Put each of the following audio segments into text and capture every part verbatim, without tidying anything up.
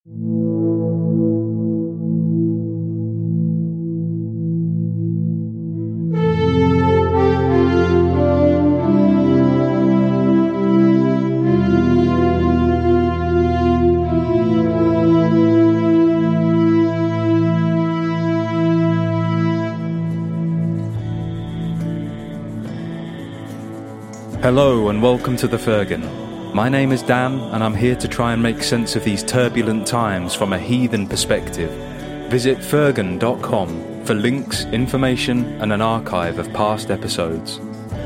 Hello and welcome to The Fergan. My name is Dan and I'm here to try and make sense of these turbulent times from a heathen perspective. Visit fergan dot com for links, information and an archive of past episodes.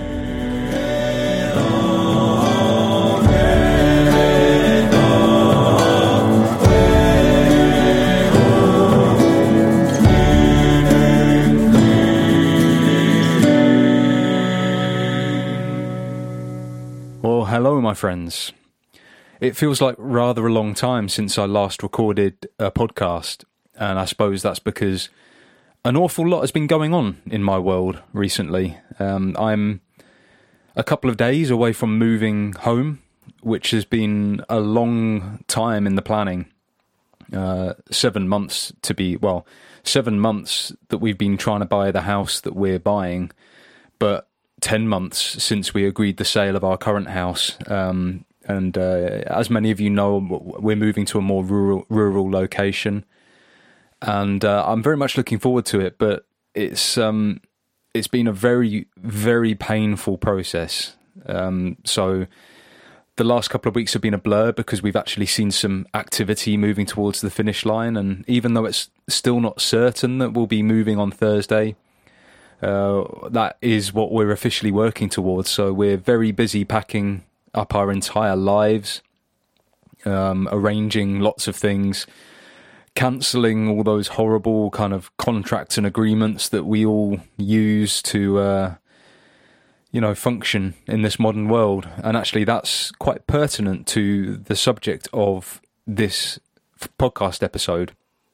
Hello, my friends. It feels like rather a long time since I last recorded a podcast, and I suppose that's because an awful lot has been going on in my world recently. Um, I'm a couple of days away from moving home, which has been a long time in the planning. Uh, seven months to be, well, seven months that we've been trying to buy the house that we're buying, but ten months since we agreed the sale of our current house. Um, and uh, as many of you know, we're moving to a more rural rural location. And uh, I'm very much looking forward to it, but it's um, it's been a very, very painful process. Um, so the last couple of weeks have been a blur because we've actually seen some activity moving towards the finish line. And even though it's still not certain that we'll be moving on Thursday, Uh, that is what we're officially working towards. So we're very busy packing up our entire lives, um, arranging lots of things, cancelling all those horrible kind of contracts and agreements that we all use to, uh, you know, function in this modern world. And actually that's quite pertinent to the subject of this podcast episode.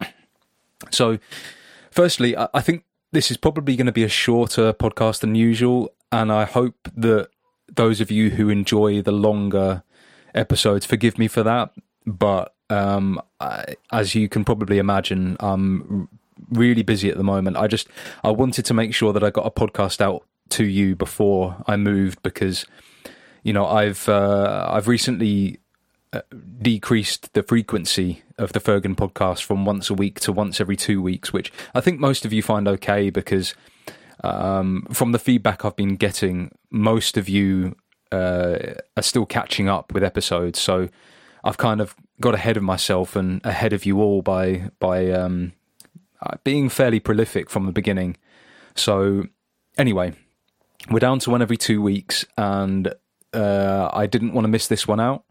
So firstly, I, I think this is probably going to be a shorter podcast than usual, and I hope that those of you who enjoy the longer episodes forgive me for that. But um, I, as you can probably imagine, I'm really busy at the moment. I just I wanted to make sure that I got a podcast out to you before I moved because, you know, I've uh, I've recently decreased the frequency of the Fergan podcast from once a week to once every two weeks, which I think most of you find okay because um, from the feedback I've been getting, most of you uh, are still catching up with episodes. So I've kind of got ahead of myself and ahead of you all by by um, being fairly prolific from the beginning. So anyway, we're down to one every two weeks, and uh, I didn't want to miss this one out.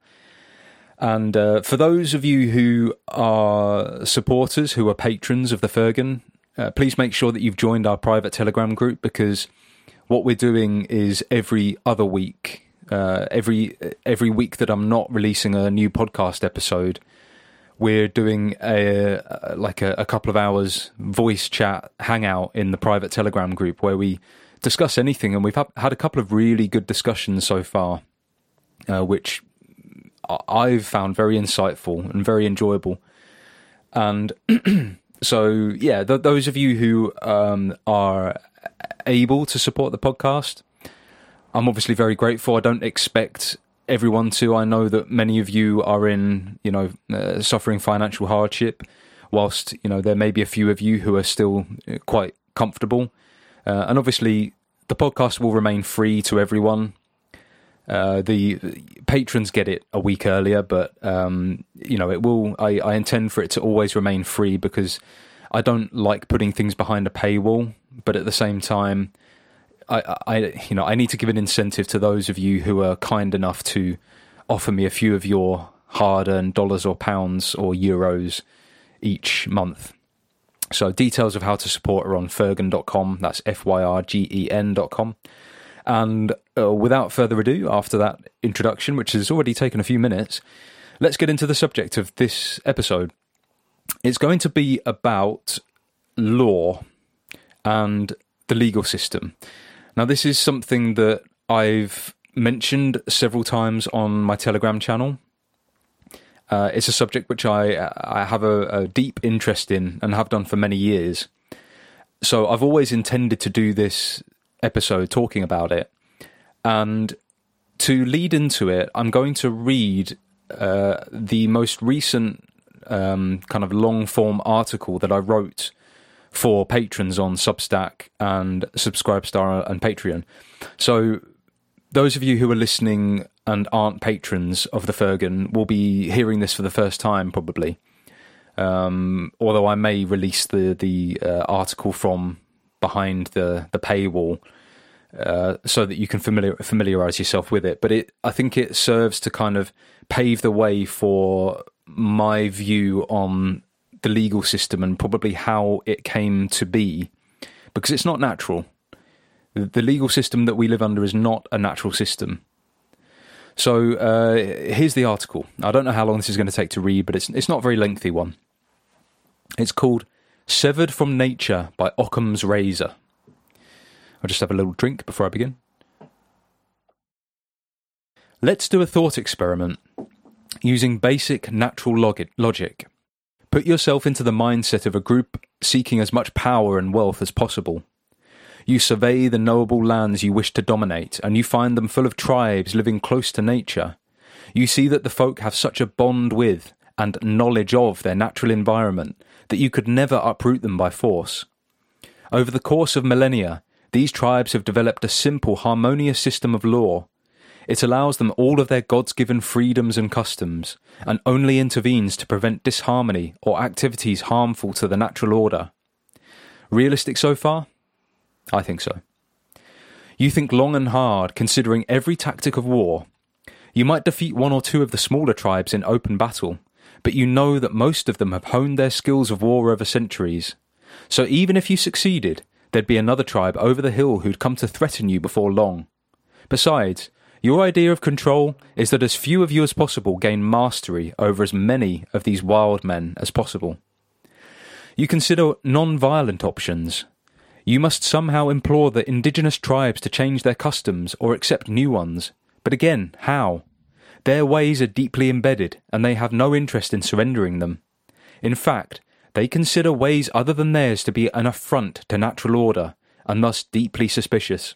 And uh, for those of you who are supporters, who are patrons of the Fergan, uh, please make sure that you've joined our private Telegram group, because what we're doing is every other week, uh, every every week that I'm not releasing a new podcast episode, we're doing a like a, a couple of hours voice chat hangout in the private Telegram group where we discuss anything, and we've had a couple of really good discussions so far, uh, which I've found very insightful and very enjoyable. And so, yeah, th- those of you who um, are able to support the podcast, I'm obviously very grateful. I don't expect everyone to. I know that many of you are in, you know, uh, suffering financial hardship, whilst, you know, there may be a few of you who are still quite comfortable. Uh, and obviously, the podcast will remain free to everyone. Uh, the patrons get it a week earlier, but um, you know, it will. I, I intend for it to always remain free because I don't like putting things behind a paywall. But at the same time, I, I, you know, I need to give an incentive to those of you who are kind enough to offer me a few of your hard-earned dollars or pounds or euros each month. So details of how to support are on fergan dot com. That's F Y R G E N dot com. And uh, without further ado, after that introduction, which has already taken a few minutes, let's get into the subject of this episode. It's going to be about law and the legal system. Now, this is something that I've mentioned several times on my Telegram channel, Uh, it's a subject which I I have a, a deep interest in and have done for many years. So I've always intended to do this episode talking about it. And to lead into it, I'm going to read uh, the most recent um, kind of long-form article that I wrote for patrons on Substack and Subscribestar and Patreon. So those of you who are listening and aren't patrons of the Fergan will be hearing this for the first time, probably. Um, although I may release the the uh, article from behind the the paywall uh, so that you can familiar, familiarize yourself with it. But it, I think it serves to kind of pave the way for my view on the legal system and probably how it came to be, because it's not natural. The legal system that we live under is not a natural system. So uh, here's the article. I don't know how long this is going to take to read, but it's it's not a very lengthy one. It's called Severed from Nature by Occam's Razor. I'll just have a little drink before I begin. Let's do a thought experiment using basic natural log- logic. Put yourself into the mindset of a group seeking as much power and wealth as possible. You survey the knowable lands you wish to dominate, and you find them full of tribes living close to nature. You see that the folk have such a bond with and knowledge of their natural environment that you could never uproot them by force. Over the course of millennia, these tribes have developed a simple, harmonious system of law. It allows them all of their gods-given freedoms and customs, and only intervenes to prevent disharmony or activities harmful to the natural order. Realistic so far? I think so. You think long and hard, considering every tactic of war. You might defeat one or two of the smaller tribes in open battle, but you know that most of them have honed their skills of war over centuries. So even if you succeeded, there'd be another tribe over the hill who'd come to threaten you before long. Besides, your idea of control is that as few of you as possible gain mastery over as many of these wild men as possible. You consider non-violent options. You must somehow implore the indigenous tribes to change their customs or accept new ones. But again, how? Their ways are deeply embedded, and they have no interest in surrendering them. In fact, they consider ways other than theirs to be an affront to natural order, and thus deeply suspicious.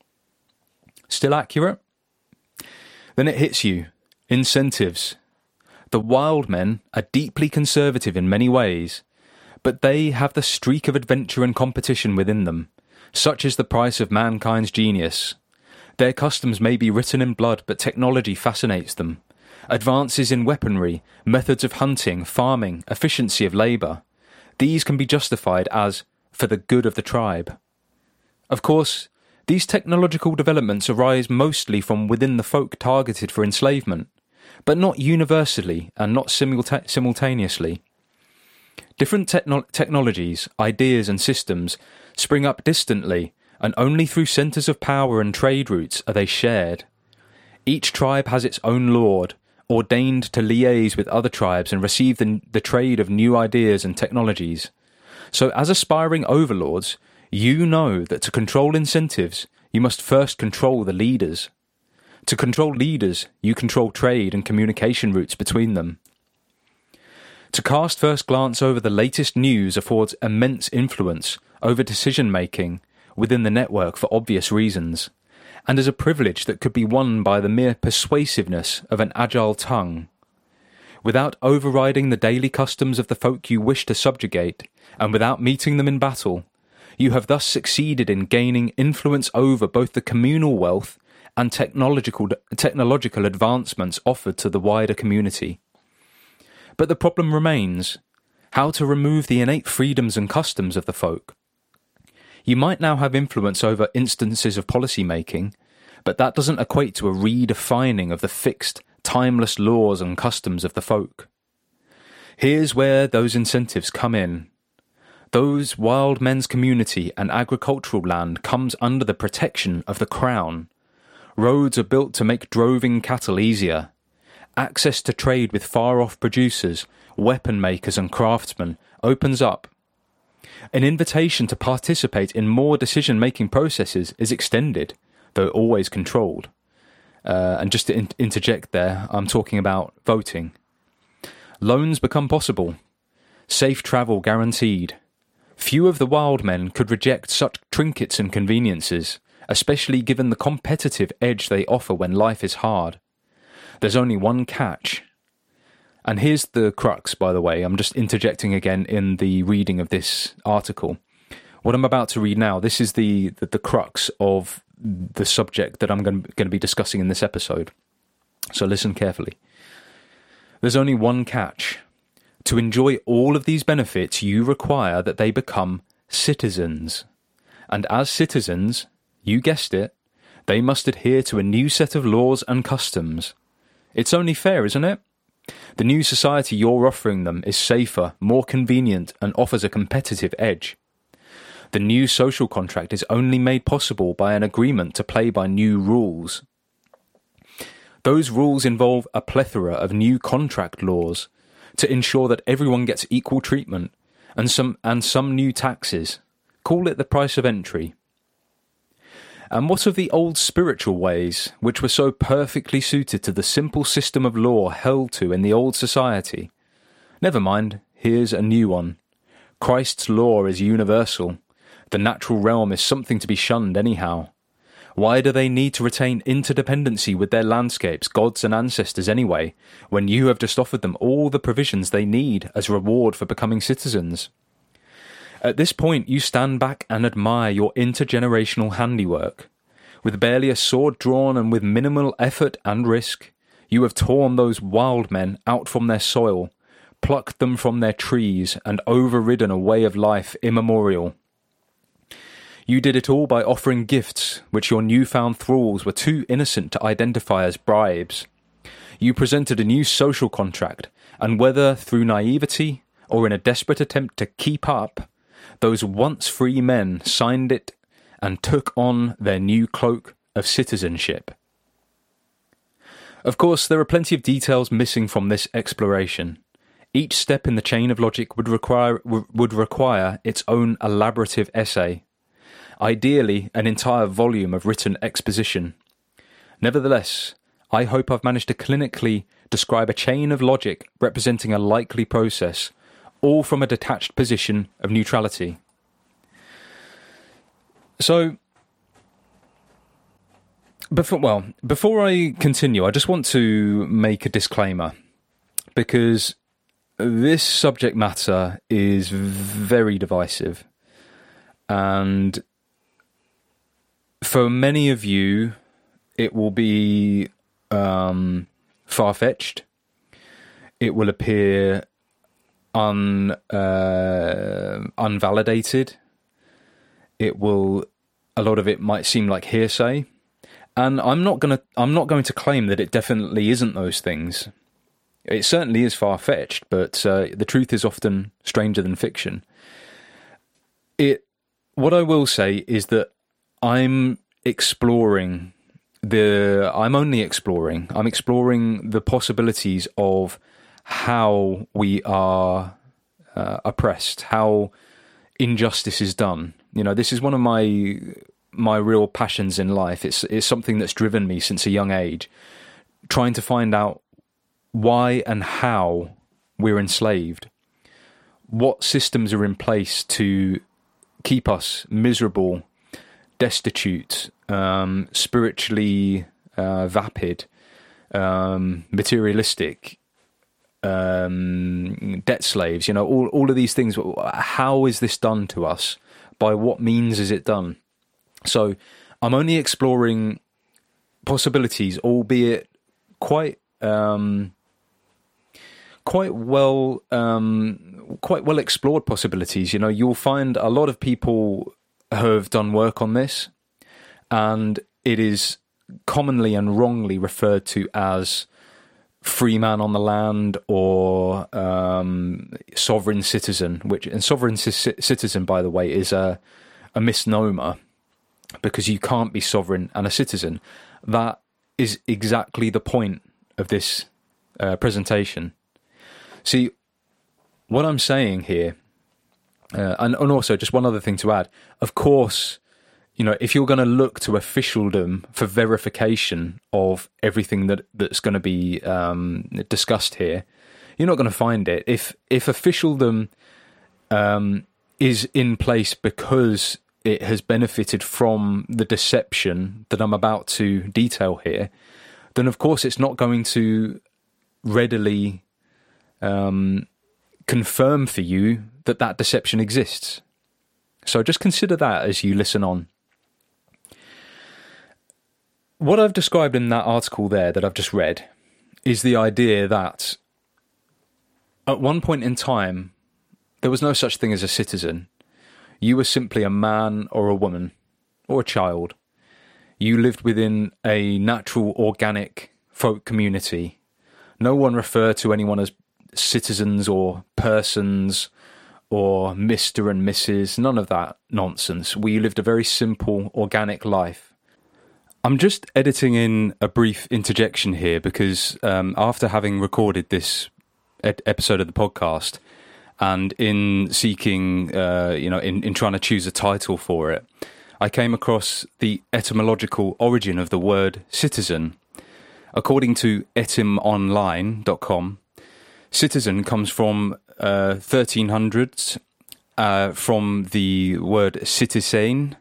Still accurate? Then it hits you. Incentives. The wild men are deeply conservative in many ways, but they have the streak of adventure and competition within them. Such is the price of mankind's genius. Their customs may be written in blood, but technology fascinates them. Advances in weaponry, methods of hunting, farming, efficiency of labour. These can be justified as for the good of the tribe. Of course, these technological developments arise mostly from within the folk targeted for enslavement, but not universally and not simulta- simultaneously. Different techno- technologies, ideas and systems spring up distantly, and only through centres of power and trade routes are they shared. Each tribe has its own lord, ordained to liaise with other tribes and receive the, the trade of new ideas and technologies. So as aspiring overlords, you know that to control incentives, you must first control the leaders. To control leaders, you control trade and communication routes between them. To cast first glance over the latest news affords immense influence over decision-making within the network for obvious reasons, and is a privilege that could be won by the mere persuasiveness of an agile tongue. Without overriding the daily customs of the folk you wish to subjugate, and without meeting them in battle, you have thus succeeded in gaining influence over both the communal wealth and technological technological advancements offered to the wider community. But the problem remains, how to remove the innate freedoms and customs of the folk. You might now have influence over instances of policy making, but that doesn't equate to a redefining of the fixed, timeless laws and customs of the folk. Here's where those incentives come in. Those wild men's community and agricultural land comes under the protection of the Crown. Roads are built to make droving cattle easier. Access to trade with far-off producers, weapon makers and craftsmen opens up. An invitation to participate in more decision-making processes is extended, though always controlled. Uh, and just to in- interject there, I'm talking about voting. Loans become possible. Safe travel guaranteed. Few of the wild men could reject such trinkets and conveniences, especially given the competitive edge they offer when life is hard. There's only one catch. And here's the crux, by the way. I'm just interjecting again in the reading of this article. What I'm about to read now, this is the, the, the crux of the subject that I'm going, going to be discussing in this episode. So listen carefully. There's only one catch. To enjoy all of these benefits, you require that they become citizens. And as citizens, you guessed it, they must adhere to a new set of laws and customs. It's only fair, isn't it? The new society you're offering them is safer, more convenient, and offers a competitive edge. The new social contract is only made possible by an agreement to play by new rules. Those rules involve a plethora of new contract laws to ensure that everyone gets equal treatment, and some and some new taxes. Call it the price of entry. And what of the old spiritual ways, which were so perfectly suited to the simple system of law held to in the old society? Never mind, here's a new one. Christ's law is universal. The natural realm is something to be shunned anyhow. Why do they need to retain interdependency with their landscapes, gods and ancestors anyway, when you have just offered them all the provisions they need as reward for becoming citizens? At this point, you stand back and admire your intergenerational handiwork. With barely a sword drawn and with minimal effort and risk, you have torn those wild men out from their soil, plucked them from their trees, and overridden a way of life immemorial. You did it all by offering gifts which your newfound thralls were too innocent to identify as bribes. You presented a new social contract, and whether through naivety or in a desperate attempt to keep up, those once free men signed it and took on their new cloak of citizenship. Of course, there are plenty of details missing from this exploration. Each step in the chain of logic would require would require its own elaborative essay. Ideally, an entire volume of written exposition. Nevertheless, I hope I've managed to clinically describe a chain of logic representing a likely process, all from a detached position of neutrality. So, before, well, before I continue, I just want to make a disclaimer, because this subject matter is very divisive, and for many of you, it will be um, far-fetched. It will appear un uh, unvalidated. It will. A lot of it might seem like hearsay, and I'm not gonna. I'm not going to claim that it definitely isn't those things. It certainly is far-fetched, but uh, the truth is often stranger than fiction. It. What I will say is that I'm exploring the, I'm only exploring, I'm exploring the possibilities of how we are uh, oppressed, how injustice is done. You know, this is one of my, my real passions in life. It's, it's something that's driven me since a young age, trying to find out why and how we're enslaved. What systems are in place to keep us miserable, destitute, um, spiritually uh, vapid, um, materialistic, um, debt slaves, you know, all, all of these things. How is this done to us? By what means is it done? So I'm only exploring possibilities, albeit quite um, quite well um, quite well explored possibilities. You know, you'll find a lot of people have done work on this, and it is commonly and wrongly referred to as free man on the land or um, sovereign citizen, which, and sovereign c- citizen, by the way, is a, a misnomer, because you can't be sovereign and a citizen. That is exactly the point of this uh, presentation. See, what I'm saying here, uh, and, and also just one other thing to add, of course, you know, if you're going to look to officialdom for verification of everything that, that's going to be um, discussed here, you're not going to find it. If if officialdom um, is in place because it has benefited from the deception that I'm about to detail here, then of course it's not going to readily um, confirm for you that that deception exists. So just consider that as you listen on. What I've described in that article there that I've just read is the idea that at one point in time, there was no such thing as a citizen. You were simply a man or a woman or a child. You lived within a natural, organic folk community. No one referred to anyone as citizens or persons or Mister and Missus None of that nonsense. We lived a very simple, organic life. I'm just editing in a brief interjection here because um, after having recorded this ed- episode of the podcast, and in seeking, uh, you know, in, in trying to choose a title for it, I came across the etymological origin of the word citizen. According to etym online dot com, citizen comes from uh, thirteen hundreds, uh, from the word citizen,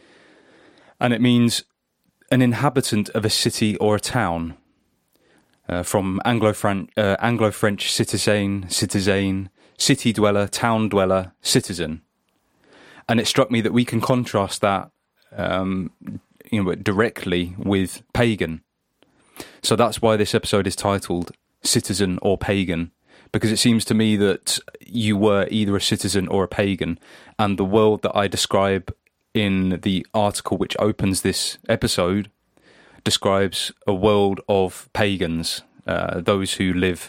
and it means an inhabitant of a city or a town. Uh, from Anglo-French, uh, Anglo-French citizen, citizen, city dweller, town dweller, citizen. And it struck me that we can contrast that um, you know, directly with pagan. So that's why this episode is titled Citizen or Pagan, because it seems to me that you were either a citizen or a pagan, and the world that I describe in the article which opens this episode describes a world of pagans, uh, those who live...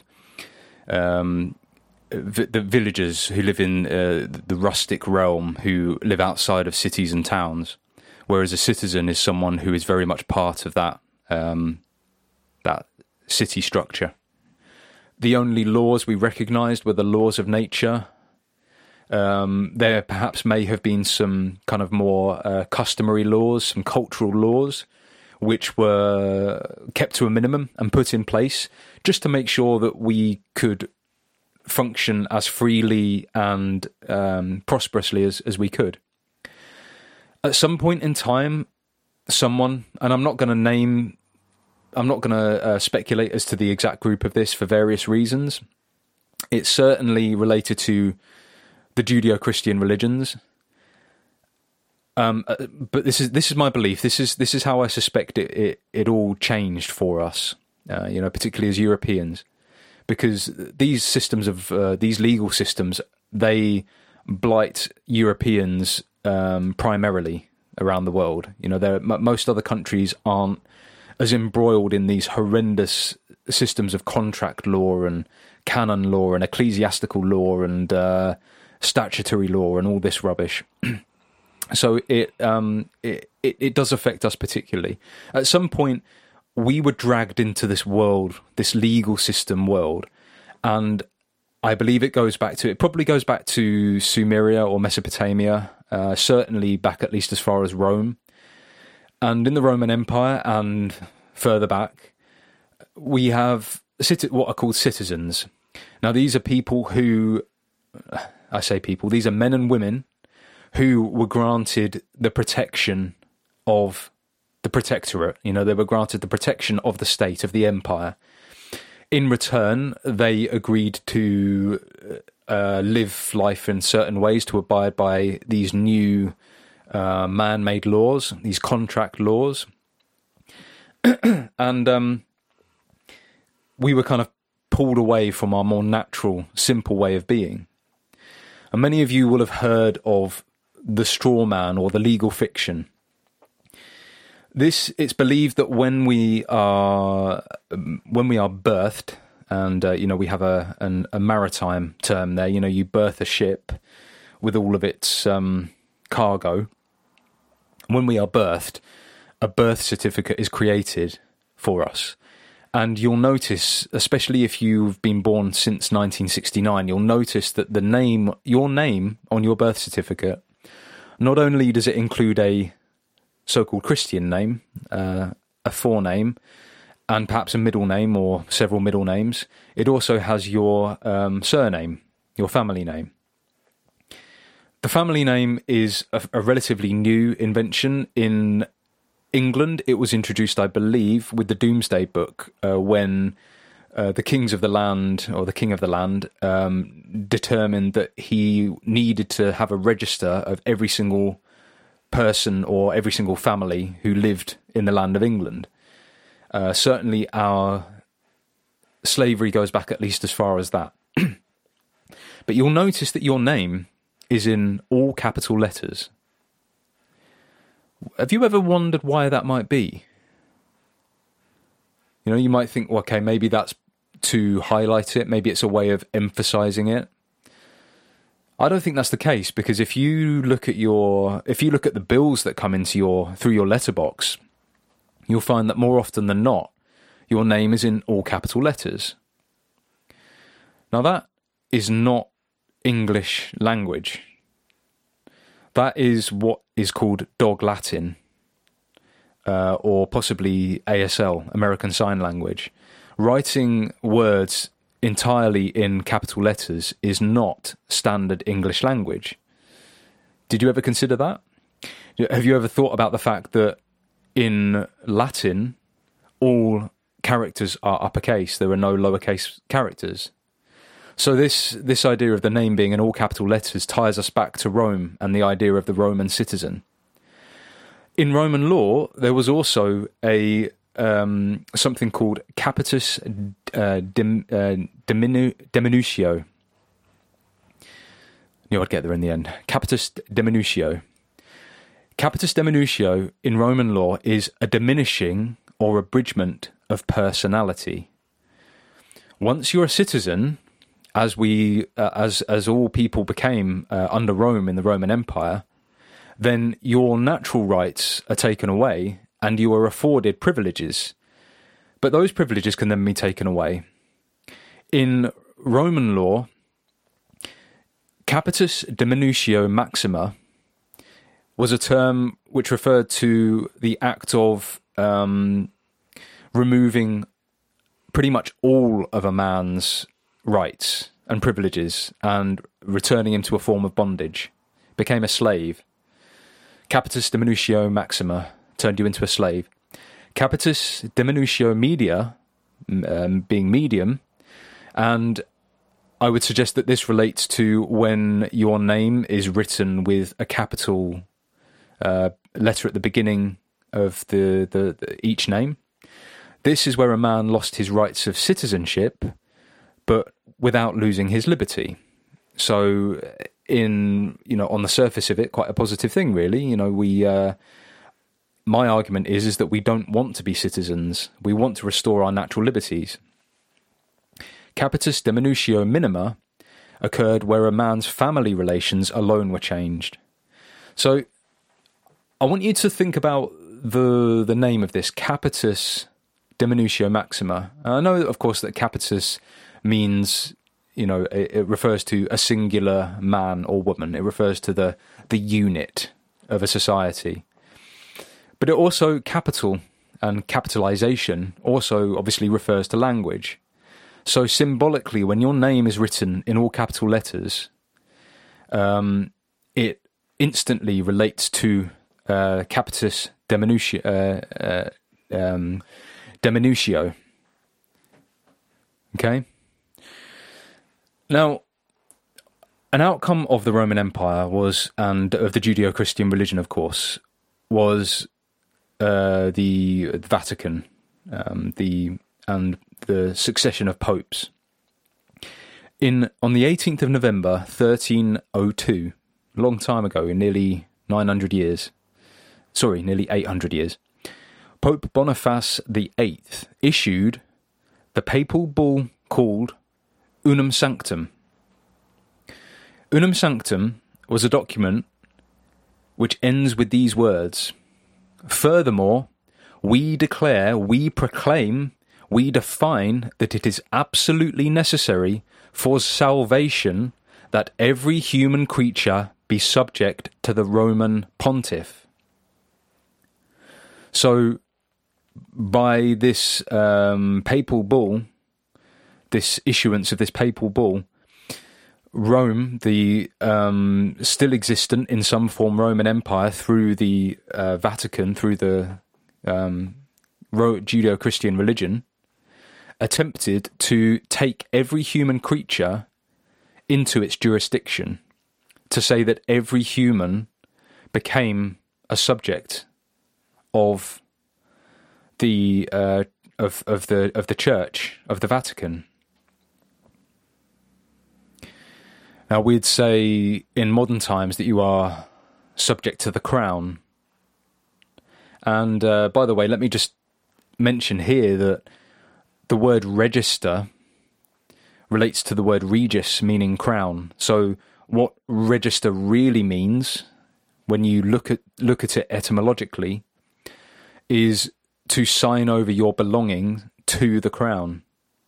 Um, the villagers who live in uh, the rustic realm, who live outside of cities and towns, whereas a citizen is someone who is very much part of that um, that city structure. The only laws we recognised were the laws of nature. Um, there perhaps may have been some kind of more uh, customary laws, some cultural laws, which were kept to a minimum and put in place just to make sure that we could function as freely and um, prosperously as, as we could. At some point in time, someone, and I'm not going to name, I'm not going to uh, speculate as to the exact group of this for various reasons. It's certainly related to the Judeo-Christian religions. Um, but this is this is my belief. This is this is how I suspect it it, it all changed for us. Uh, you know, particularly as Europeans. Because these systems of uh, these legal systems, they blight Europeans um, primarily around the world. You know, there most other countries aren't as embroiled in these horrendous systems of contract law and canon law and ecclesiastical law and uh, statutory law and all this rubbish. So it, um, it it it does affect us particularly. At some point, we were dragged into this world, this legal system world, and I believe it goes back to, it probably goes back to Sumeria or Mesopotamia, uh, certainly back at least as far as Rome. And in the Roman Empire and further back, we have what are called citizens. Now, these are people who, I say people, these are men and women who were granted the protection of the protectorate. You know, they were granted the protection of the state, of the empire. In return, they agreed to uh, live life in certain ways, to abide by these new uh, man-made laws, these contract laws. And um, we were kind of pulled away from our more natural, simple way of being. And many of you will have heard of the straw man or the legal fiction. This, it's believed that when we are when we are birthed, and uh, you know, we have a an, a maritime term there. You know, you birth a ship with all of its um, cargo. When we are birthed, a birth certificate is created for us, and you'll notice, especially if you've been born since nineteen sixty-nine, you'll notice that the name, your name on your birth certificate, not only does it include a so-called Christian name, uh, a forename, and perhaps a middle name or several middle names. It also has your um, surname, your family name. The family name is a, a relatively new invention. In England, it was introduced, I believe, with the Domesday Book, uh, when uh, the kings of the land, or the king of the land, um, determined that he needed to have a register of every single person or every single family who lived in the land of England. Uh, certainly our slavery goes back at least as far as that. But you'll notice that your name is in all capital letters. Have you ever wondered why that might be? You know, you might think, well, okay, maybe that's to highlight it. Maybe it's a way of emphasizing it. I don't think that's the case, because if you look at your, if you look at the bills that come into your, through your letterbox, you'll find that more often than not, your name is in all capital letters. Now that is not English language. That is what is called dog Latin, uh, or possibly A S L, American Sign Language. Writing words entirely in capital letters is not standard English language. Did you ever consider that? Have you ever thought about the fact that in Latin, all characters are uppercase? There are no lowercase characters. So this this idea of the name being in all capital letters ties us back to Rome and the idea of the Roman citizen. In Roman law, there was also a um, something called capitis uh, dim, uh, diminu, diminutio. Knew I'd get there in the end. Capitis diminutio. Capitis diminutio in Roman law is a diminishing or abridgment of personality. Once you're a citizen, as we, uh, as as all people became uh, under Rome in the Roman Empire, then your natural rights are taken away and you are afforded privileges. But those privileges can then be taken away. In Roman law, capitis diminutio maxima was a term which referred to the act of um, removing pretty much all of a man's rights and privileges and returning him to a form of bondage. Became a slave. Capitis diminutio maxima turned you into a slave. Capitis diminutio media, um, being medium, and I would suggest that this relates to when your name is written with a capital uh, letter at the beginning of the, the, the each name. This is where a man lost his rights of citizenship, but without losing his liberty. So, in you know, on the surface of it, quite a positive thing, really. You know, we. Uh, my argument is is that we don't want to be citizens. We want to restore our natural liberties. Capitis diminutio minima occurred where a man's family relations alone were changed. So, I want you to think about the the name of this, Capitis diminutio maxima. I know, of course, that capitis means, you know, it, it refers to a singular man or woman. It refers to the the unit of a society. But it also, capital and capitalization also obviously refers to language. So symbolically, when your name is written in all capital letters, um, it instantly relates to uh, capitis diminutio, uh, uh, um, diminutio. Okay? Now, an outcome of the Roman Empire was, and of the Judeo-Christian religion, of course, was uh, the Vatican, um, the and the succession of popes. In on the eighteenth of November, thirteen oh two, a long time ago, in nearly nine hundred years, sorry, nearly eight hundred years, Pope Boniface the Eighth issued the papal bull called Unum Sanctum. Unum Sanctum was a document which ends with these words: "Furthermore, we declare, we proclaim, we define that it is absolutely necessary for salvation that every human creature be subject to the Roman pontiff." So, by this um, papal bull, this issuance of this papal bull, Rome, the um, still existent in some form Roman Empire through the uh, Vatican, through the um, Judeo-Christian religion, attempted to take every human creature into its jurisdiction, to say that every human became a subject of the uh, of of the of the Church, of the Vatican. Now, we'd say in modern times that you are subject to the crown. And uh, by the way, let me just mention here that the word register relates to the word regis, meaning crown. So what register really means, when you look at look at it etymologically, is to sign over your belonging to the crown.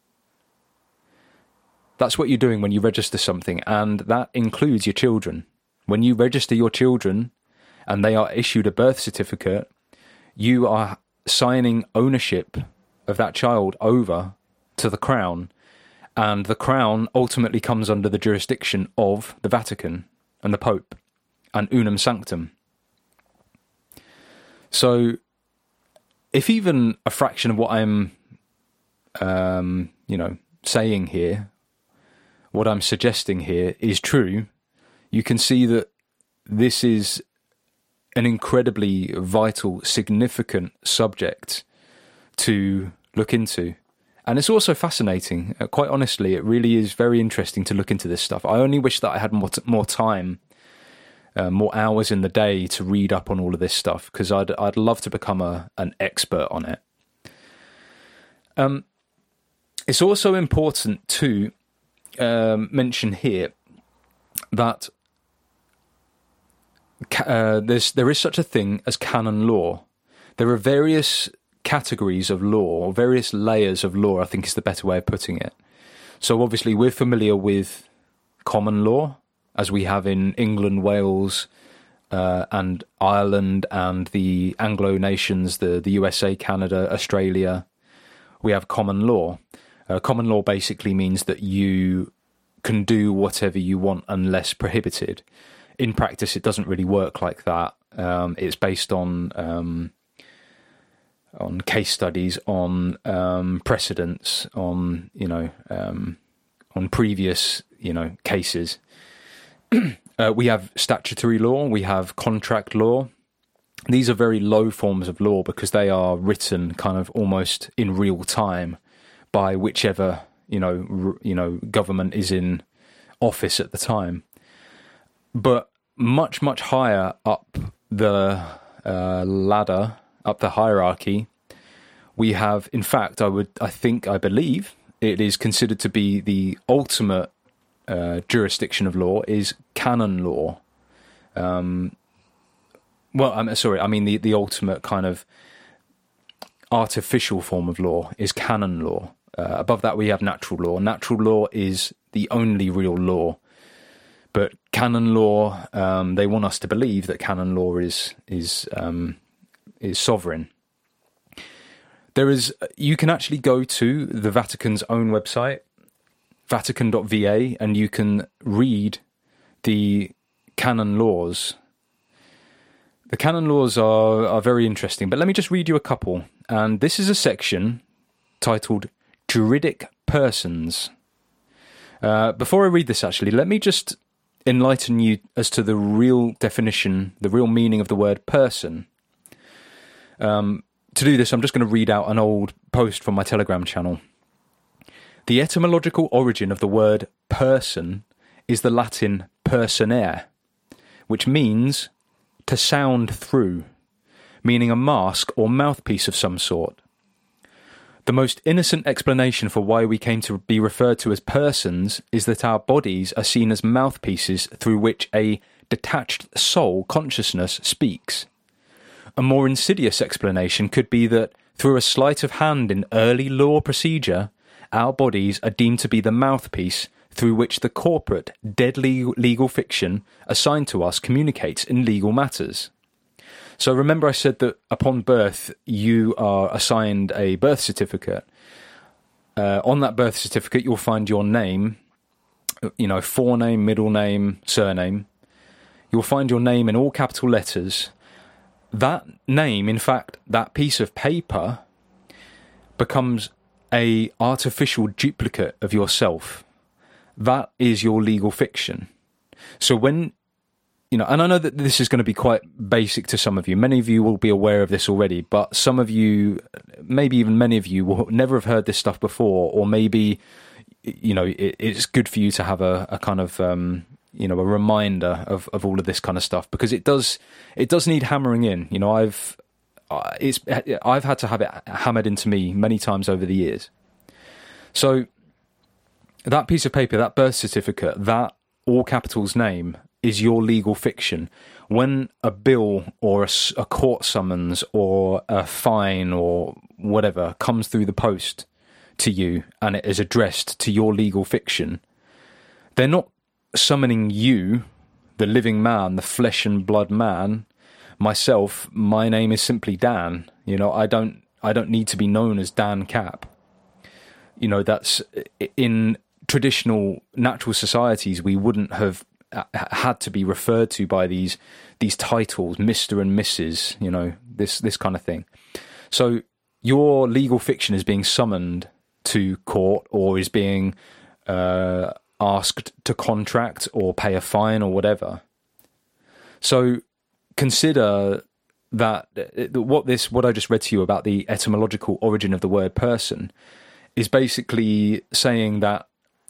That's what you're doing when you register something, and that includes your children. When you register your children and they are issued a birth certificate, you are signing ownership of that child over to the crown, and the crown ultimately comes under the jurisdiction of the Vatican and the Pope and Unum Sanctum. So if even a fraction of what I'm, um, you know, saying here, what I'm suggesting here is true, you can see that this is an incredibly vital, significant subject to look into. And it's also fascinating. Uh, quite honestly, it really is very interesting to look into this stuff. I only wish that I had more, t- more time, uh, more hours in the day to read up on all of this stuff, because I'd, I'd love to become a, an expert on it. Um, it's also important to Um, mention here that uh, there's there is such a thing as canon law. There are various categories of law, or various layers of law, I think is the better way of putting it. So obviously we're familiar with common law, as we have in England, Wales, uh, and Ireland, and the Anglo nations, the, the U S A, Canada, Australia. We have common law. Uh, common law basically means that you can do whatever you want unless prohibited. In practice, it doesn't really work like that. Um, it's based on um, on case studies, on um, precedents, on you know um, on previous you know cases. uh, we have statutory law. We have contract law. These are very low forms of law because they are written kind of almost in real time by whichever, you know, r- you know, government is in office at the time. But much, much higher up the uh, ladder, up the hierarchy, we have, in fact, I would, I think, I believe, it is considered to be the ultimate uh, jurisdiction of law is canon law. Um, well, I'm sorry, I mean the, the ultimate kind of artificial form of law is canon law. Uh, above that, we have natural law. Natural law is the only real law. But canon law, um, they want us to believe that canon law is is um, is sovereign. There is, you can actually go to the Vatican's own website, vatican dot v a, and you can read the canon laws. The canon laws are, are very interesting, but let me just read you a couple. And this is a section titled Juridic Persons. Uh, before I read this, actually, let me just enlighten you as to the real definition, the real meaning of the word person. Um, to do this, I'm just going to read out an old post from my Telegram channel. The etymological origin of the word person is the Latin personare, which means to sound through, meaning a mask or mouthpiece of some sort. The most innocent explanation for why we came to be referred to as persons is that our bodies are seen as mouthpieces through which a detached soul consciousness speaks. A more insidious explanation could be that, through a sleight of hand in early law procedure, our bodies are deemed to be the mouthpiece through which the corporate, deadly legal fiction assigned to us communicates in legal matters. So remember I said that upon birth, you are assigned a birth certificate. Uh, on that birth certificate, you'll find your name, you know, forename, middle name, surname. You'll find your name in all capital letters. That name, in fact, that piece of paper becomes a artificial duplicate of yourself. That is your legal fiction. So when, you know, and I know that this is going to be quite basic to some of you. Many of you will be aware of this already, but some of you, maybe even many of you, will never have heard this stuff before, or maybe, you know, it, it's good for you to have a, a kind of, um, you know, a reminder of, of all of this kind of stuff, because it does, it does need hammering in. You know, I've, uh, it's, I've had to have it hammered into me many times over the years. So that piece of paper, that birth certificate, that all capitals name is your legal fiction. When a bill or a, a court summons or a fine or whatever comes through the post to you and it is addressed to your legal fiction, they're not summoning you, the living man, the flesh and blood man. Myself, my name is simply Dan. You know, I don't, I don't need to be known as Dan Cap. You know, that's in traditional natural societies, we wouldn't have had to be referred to by these these titles, Mister and Missus, you know, this this kind of thing. So your legal fiction is being summoned to court, or is being uh, asked to contract or pay a fine or whatever. So consider that what this what I just read to you about the etymological origin of the word person is basically saying that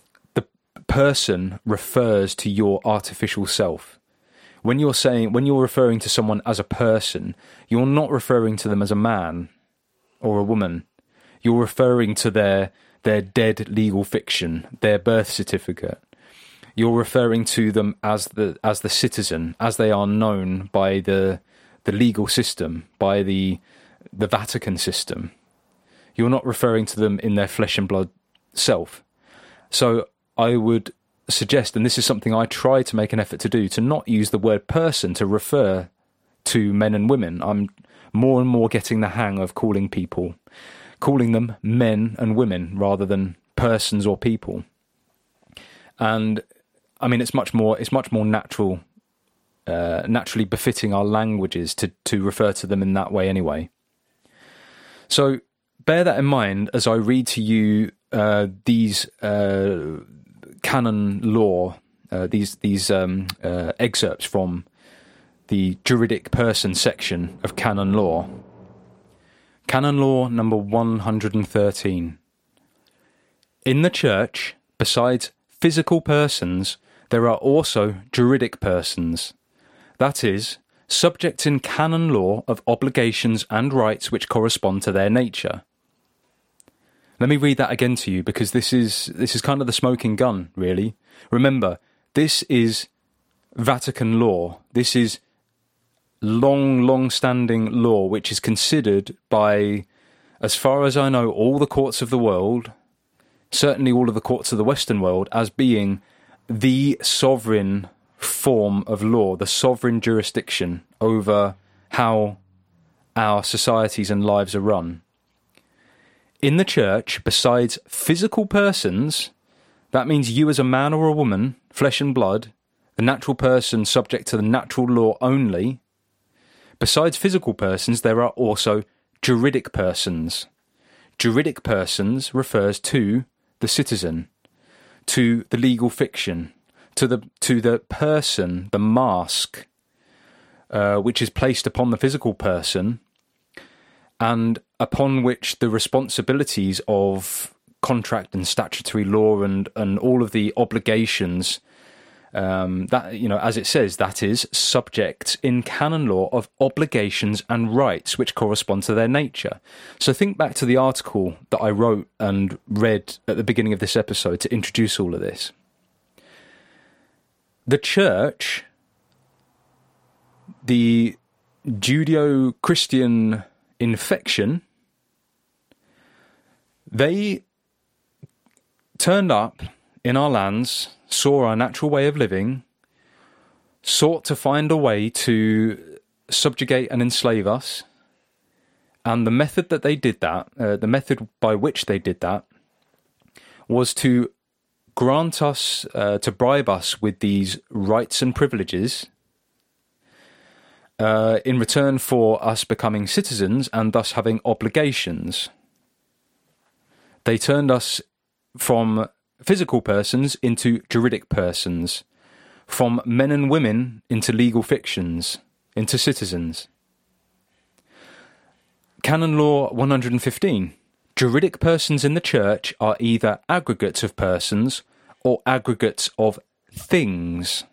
person refers to your artificial self. When you're saying, when you're referring to someone as a person, you're not referring to them as a man or a woman. You're referring to their their dead legal fiction, their birth certificate. You're referring to them as the as the citizen, as they are known by the the legal system, by the the Vatican system. You're not referring to them in their flesh and blood self. So I would suggest, and this is something I try to make an effort to do, to not use the word person to refer to men and women. I'm more and more getting the hang of calling people, calling them men and women rather than persons or people. And I mean, it's much more, it's much more natural, uh, naturally befitting our languages to, to refer to them in that way anyway. So bear that in mind as I read to you uh, these uh, canon law, uh, these these um, uh, excerpts from the juridic person section of canon law. Canon law number one hundred thirteen. In the church, besides physical persons, there are also juridic persons, that is, subject in canon law of obligations and rights which correspond to their nature. Let me read that again to you, because this is this is kind of the smoking gun, really. Remember, this is Vatican law. This is long, long-standing law, which is considered by, as far as I know, all the courts of the world, certainly all of the courts of the Western world, as being the sovereign form of law, the sovereign jurisdiction over how our societies and lives are run. In the church, besides physical persons, that means you as a man or a woman, flesh and blood, the natural person subject to the natural law only. Besides physical persons, there are also juridic persons. Juridic persons refers to the citizen, to the legal fiction, to the to the person, the mask, uh, which is placed upon the physical person, and upon which the responsibilities of contract and statutory law and, and all of the obligations, um, that, you know, as it says, that is, subject in canon law of obligations and rights which correspond to their nature. So think back to the article that I wrote and read at the beginning of this episode to introduce all of this. The church, the Judeo-Christian infection, they turned up in our lands, saw our natural way of living, sought to find a way to subjugate and enslave us. And the method that they did that, uh, the method by which they did that, was to grant us, uh, to bribe us with these rights and privileges uh, in return for us becoming citizens and thus having obligations. They turned us from physical persons into juridic persons, from men and women into legal fictions, into citizens. Canon Law one hundred fifteen. Juridic persons in the church are either aggregates of persons or aggregates of things.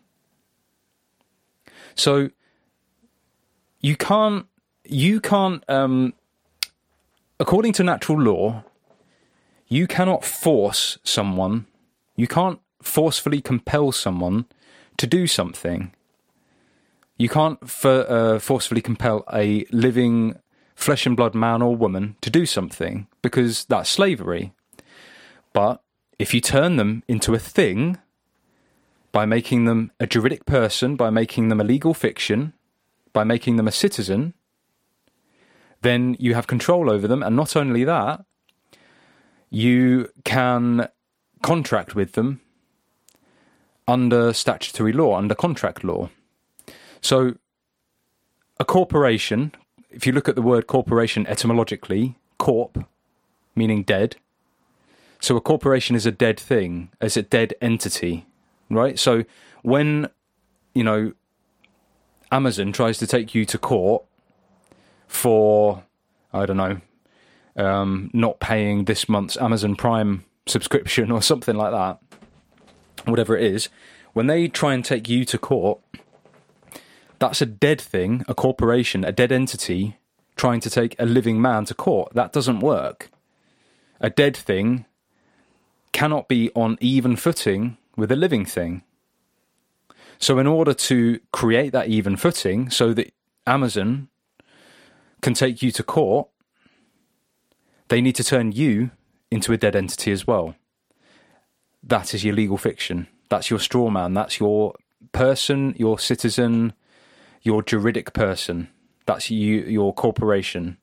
So you can't, you can't, um, according to natural law, you cannot force someone, you can't forcefully compel someone to do something. You can't for, uh, forcefully compel a living flesh and blood man or woman to do something, because that's slavery. But if you turn them into a thing by making them a juridic person, by making them a legal fiction, by making them a citizen, then you have control over them. And not only that, you can contract with them under statutory law, under contract law. So a corporation, if you look at the word corporation etymologically, corp, meaning dead. So a corporation is a dead thing, as a dead entity, right? So when, you know, Amazon tries to take you to court for, I don't know, um, not paying this month's Amazon Prime subscription or something like that, whatever it is, when they try and take you to court, that's a dead thing, a corporation, a dead entity trying to take a living man to court. That doesn't work. A dead thing cannot be on even footing with a living thing. So in order to create that even footing so that Amazon can take you to court, they need to turn you into a dead entity as well. That is your legal fiction. That's your straw man. That's your person, your citizen, your juridic person. That's you, your corporation.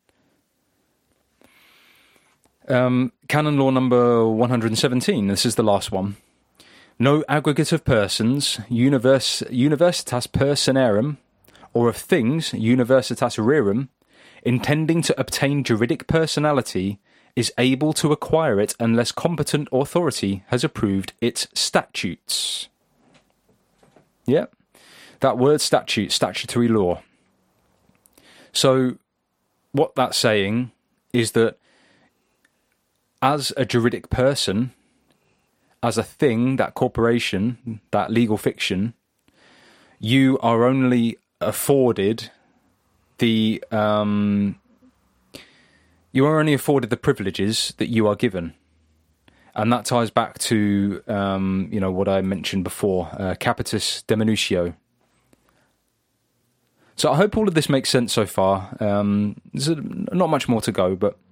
Um, Canon Law number one hundred seventeen. This is the last one. No aggregate of persons, univers, universitas personarum, or of things, universitas rerum, intending to obtain juridic personality, is able to acquire it unless competent authority has approved its statutes. Yep. That word statute, statutory law. So what that's saying is that as a juridic person, as a thing, that corporation, that legal fiction, you are only afforded the um, you are only afforded the privileges that you are given. And that ties back to um, you know what I mentioned before, uh, capitis deminutio. So I hope all of this makes sense so far. Um, there's not much more to go, but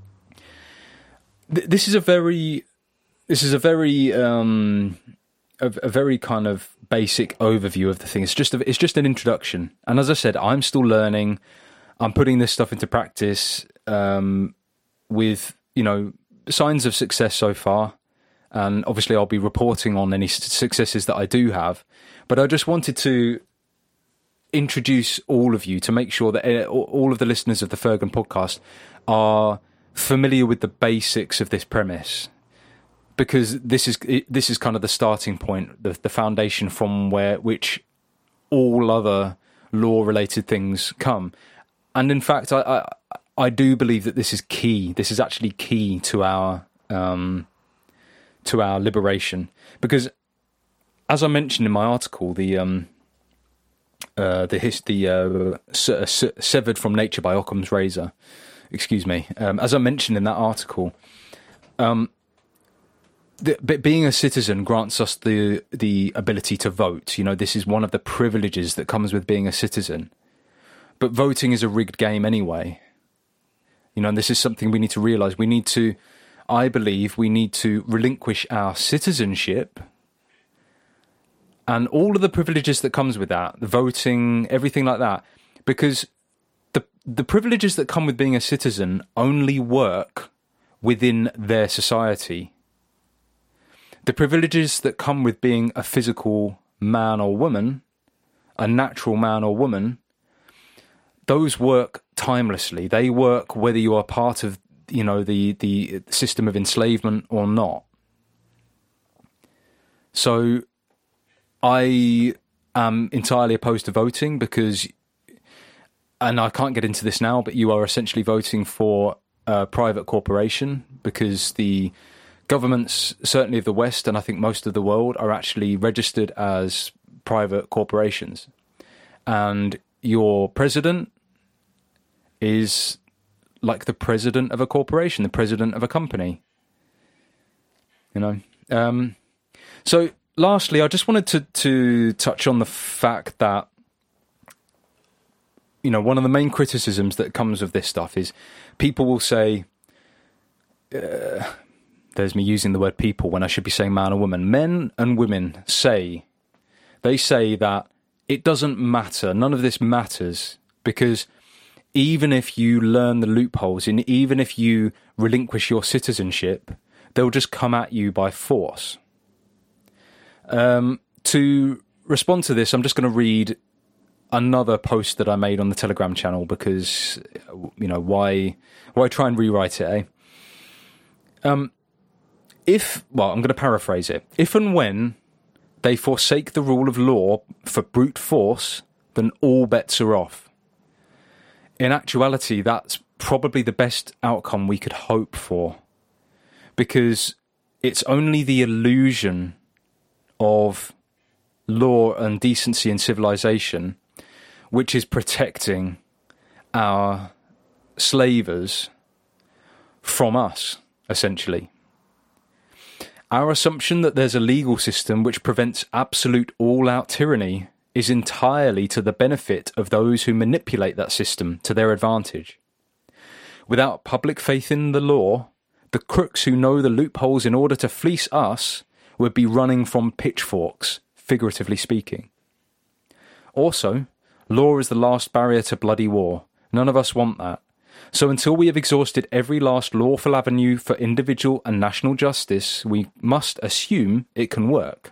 th- this is a very, this is a very, um, a, a very kind of basic overview of the thing. It's just, a, it's just an introduction. And as I said, I'm still learning. I'm putting this stuff into practice um, with, you know, signs of success so far. And obviously I'll be reporting on any successes that I do have. But I just wanted to introduce all of you to make sure that all of the listeners of the Fergan podcast are familiar with the basics of this premise, because this is this is kind of the starting point, the, the foundation from where which all other law related things come. And in fact, I, I I do believe that this is key. This is actually key to our um, to our liberation, because as I mentioned in my article, the um, Uh, the his, the uh, se- se- Severed from Nature by Occam's Razor, excuse me. Um, as I mentioned in that article, um, the, being a citizen grants us the the ability to vote. You know, this is one of the privileges that comes with being a citizen. But voting is a rigged game anyway. You know, and this is something we need to realise. We need to, I believe, we need to relinquish our citizenship and all of the privileges that comes with that, the voting, everything like that, because the the privileges that come with being a citizen only work within their society. The privileges that come with being a physical man or woman, a natural man or woman, those work timelessly. They work whether you are part of, you know, the, the system of enslavement or not. So I am entirely opposed to voting because, and I can't get into this now, but you are essentially voting for a private corporation because the governments, certainly of the West, and I think most of the world, are actually registered as private corporations. And your president is like the president of a corporation, the president of a company. You know? Um, so, lastly, I just wanted to, to touch on the fact that, you know, one of the main criticisms that comes of this stuff is people will say, uh, there's me using the word people when I should be saying man or woman. Men and women say, they say that it doesn't matter, none of this matters, because even if you learn the loopholes, and even if you relinquish your citizenship, they'll just come at you by force. Um, to respond to this, I'm just going to read another post that I made on the Telegram channel because, you know, why why try and rewrite it, eh? Um, if, well, I'm going to paraphrase it. If and when they forsake the rule of law for brute force, then all bets are off. In actuality, that's probably the best outcome we could hope for, because it's only the illusion of law and decency and civilization which is protecting our slavers from us, essentially. Our assumption that there's a legal system which prevents absolute all-out tyranny is entirely to the benefit of those who manipulate that system to their advantage. Without public faith in the law, the crooks who know the loopholes in order to fleece us would be running from pitchforks, figuratively speaking. Also, law is the last barrier to bloody war. None of us want that. So until we have exhausted every last lawful avenue for individual and national justice, we must assume it can work.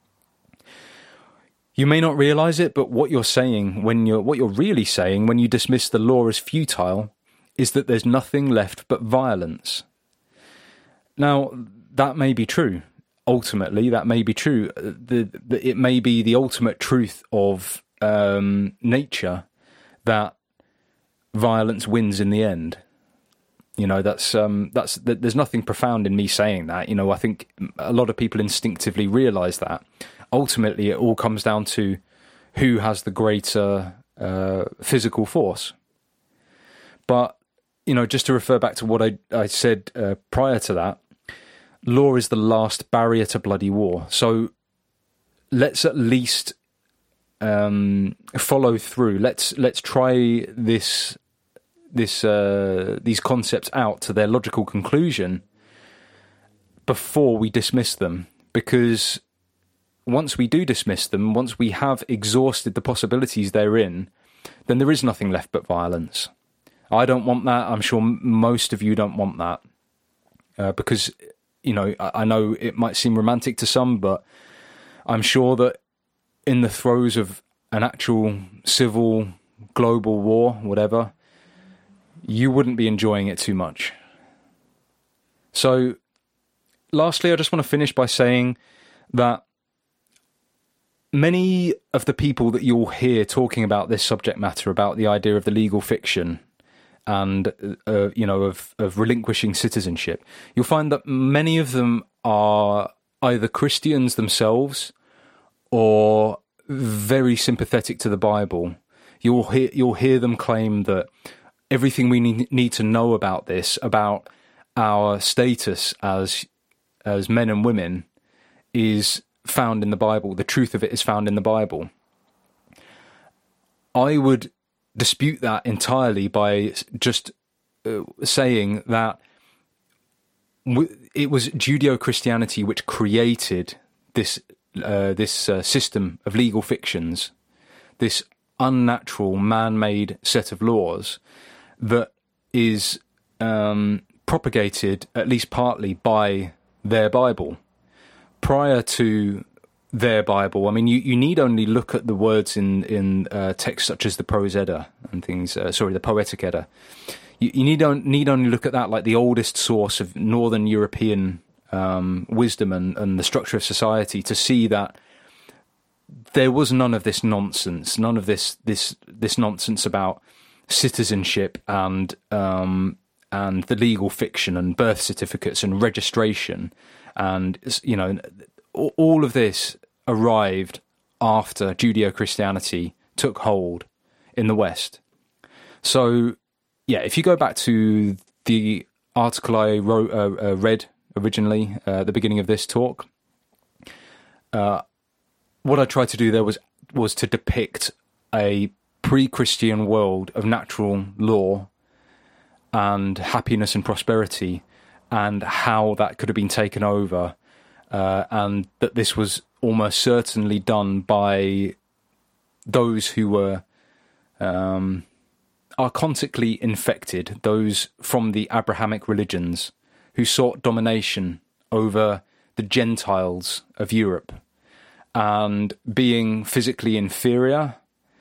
You may not realise it, but what you're saying when you're what you're really saying when you dismiss the law as futile is that there's nothing left but violence. Now, that may be true. Ultimately, that may be true. The, the, it may be the ultimate truth of um, nature that violence wins in the end. You know, that's um, that's there's nothing profound in me saying that. You know, I think a lot of people instinctively realise that. Ultimately, it all comes down to who has the greater uh, physical force. But, you know, just to refer back to what I, I said uh, prior to that, law is the last barrier to bloody war. So let's at least um, follow through. Let's let's try this this uh, these concepts out to their logical conclusion before we dismiss them, because once we do dismiss them, once we have exhausted the possibilities therein, then there is nothing left but violence. I don't want that. I'm sure most of you don't want that. Uh, because, you know, I, I know it might seem romantic to some, but I'm sure that in the throes of an actual civil, global war, whatever, you wouldn't be enjoying it too much. So, lastly, I just want to finish by saying that many of the people that you'll hear talking about this subject matter, about the idea of the legal fiction and, uh, you know, of, of relinquishing citizenship, you'll find that many of them are either Christians themselves or very sympathetic to the Bible. You'll hear, you'll hear them claim that everything we need, need to know about this, about our status as as men and women, is found in the Bible. The truth of it is found in the Bible. I would dispute that entirely by just uh, saying that w- it was Judeo-Christianity which created this uh, this uh, system of legal fictions, this unnatural, man-made set of laws that is um, propagated, at least partly, by their Bible. Prior to their Bible, I mean, you, you need only look at the words in, in uh, texts such as the Prose Edda and things, uh, sorry, the Poetic Edda. You, you need, on, need only look at that, like the oldest source of Northern European um, wisdom and, and the structure of society, to see that there was none of this nonsense, none of this this this nonsense about citizenship and um, and the legal fiction and birth certificates and registration, and you know, all of this arrived after Judeo-Christianity took hold in the West. So, yeah, if you go back to the article I wrote, uh, uh, read originally uh, at the beginning of this talk, uh, what I tried to do there was was to depict a pre-Christian world of natural law and happiness and prosperity, and how that could have been taken over, uh, and that this was almost certainly done by those who were um, archontically infected, those from the Abrahamic religions, who sought domination over the Gentiles of Europe. And being physically inferior,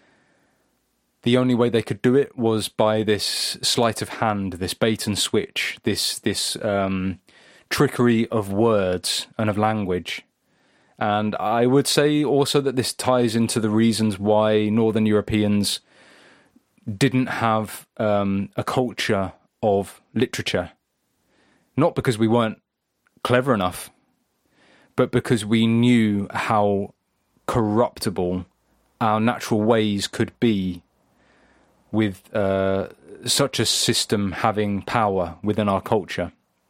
the only way they could do it was by this sleight of hand, this bait and switch, this this um, trickery of words and of language. And I would say also that this ties into the reasons why Northern Europeans didn't have um, a culture of literature. Not because we weren't clever enough, but because we knew how corruptible our natural ways could be with uh, such a system having power within our culture.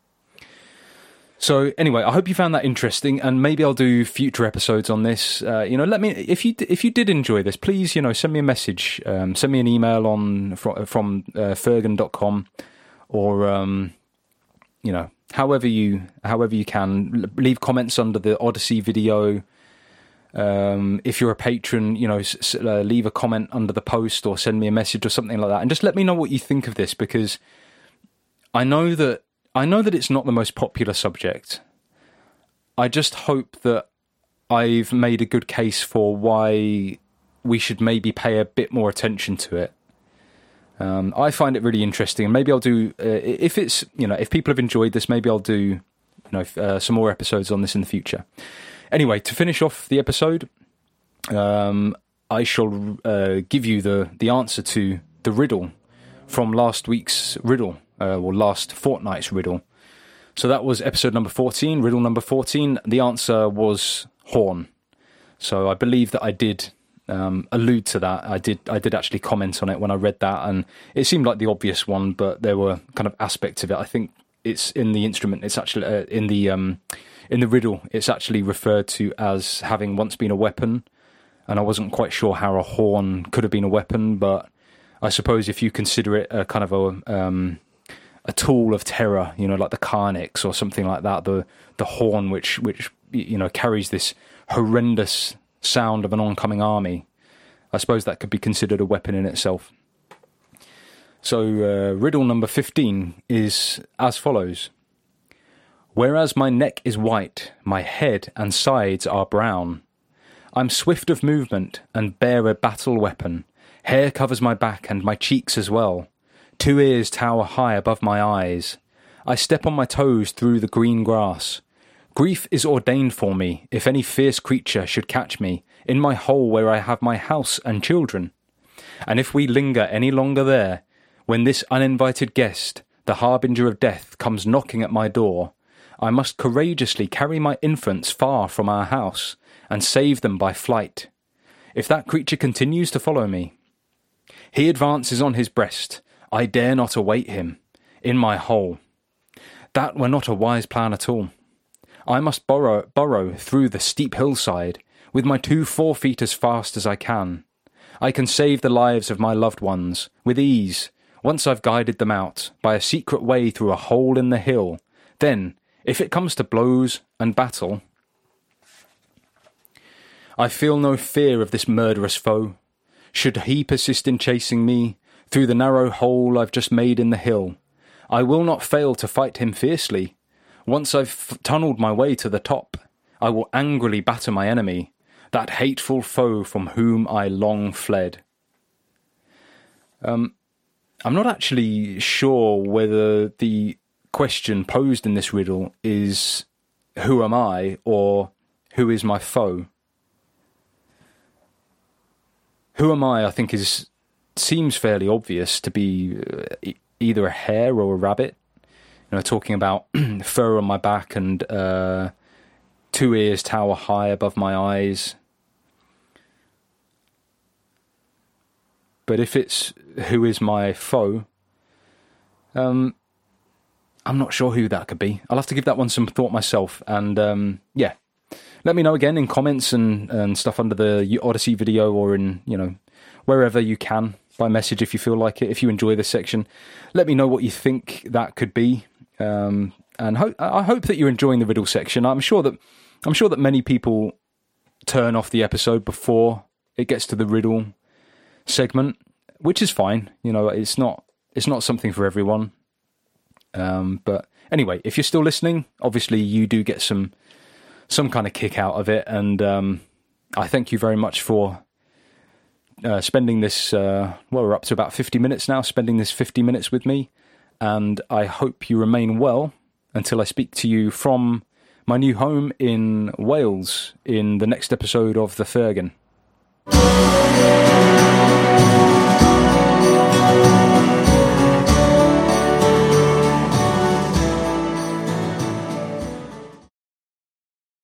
So anyway, I hope you found that interesting, and maybe I'll do future episodes on this. Uh, you know, let me if you if you did enjoy this, please, you know, send me a message, um, send me an email on from, from uh, fergan dot com, or um, you know, however you however you can, leave comments under the Odyssey video. Um, if you're a patron, you know, s- uh, leave a comment under the post or send me a message or something like that, and just let me know what you think of this, because I know that I know that it's not the most popular subject. I just hope that I've made a good case for why we should maybe pay a bit more attention to it. Um, I find it really interesting, and maybe I'll do uh, if it's you know if people have enjoyed this, maybe I'll do you know uh, some more episodes on this in the future. Anyway, to finish off the episode, um, I shall uh, give you the the answer to the riddle from last week's riddle, uh, or last fortnight's riddle. So that was episode number fourteen, riddle number fourteen. The answer was horn. So I believe that I did um, allude to that. I did I did actually comment on it when I read that, and it seemed like the obvious one, but there were kind of aspects of it. I think it's in the instrument. It's actually uh, in the um, in the riddle. It's actually referred to as having once been a weapon, and I wasn't quite sure how a horn could have been a weapon, but I suppose if you consider it a kind of a um, a tool of terror, you know, like the Carnix or something like that, the the horn which which you know carries this horrendous sound of an oncoming army, I suppose that could be considered a weapon in itself. So uh, riddle number fifteen is as follows. Whereas my neck is white, my head and sides are brown. I'm swift of movement and bear a battle weapon. Hair covers my back and my cheeks as well. Two ears tower high above my eyes. I step on my toes through the green grass. Grief is ordained for me if any fierce creature should catch me in my hole where I have my house and children. And if we linger any longer there, when this uninvited guest, the harbinger of death, comes knocking at my door, I must courageously carry my infants far from our house and save them by flight. If that creature continues to follow me, he advances on his breast. I dare not await him in my hole. That were not a wise plan at all. I must burrow, burrow through the steep hillside with my two forefeet as fast as I can. I can save the lives of my loved ones with ease once I've guided them out by a secret way through a hole in the hill. Then, if it comes to blows and battle, I feel no fear of this murderous foe. Should he persist in chasing me through the narrow hole I've just made in the hill, I will not fail to fight him fiercely. Once I've f- tunnelled my way to the top, I will angrily batter my enemy, that hateful foe from whom I long fled. Um, I'm not actually sure whether the question posed in this riddle is, who am I, or who is my foe? Who am I, I think, is seems fairly obvious to be uh, either a hare or a rabbit. You know, talking about fur on my back and uh, two ears tower high above my eyes. But if it's who is my foe, um, I'm not sure who that could be. I'll have to give that one some thought myself. And um, yeah, let me know again in comments and, and stuff under the Odyssey video, or in, you know, wherever you can, by message if you feel like it. If you enjoy this section, let me know what you think that could be. Um, and ho- I hope that you're enjoying the riddle section. I'm sure that I'm sure that many people turn off the episode before it gets to the riddle segment, which is fine. You know, it's not it's not something for everyone. Um, but anyway, if you're still listening, obviously you do get some some kind of kick out of it, and um, I thank you very much for uh, spending this. Uh, well, we're up to about fifty minutes now. Spending this fifty minutes with me, and I hope you remain well until I speak to you from my new home in Wales in the next episode of The Fergan.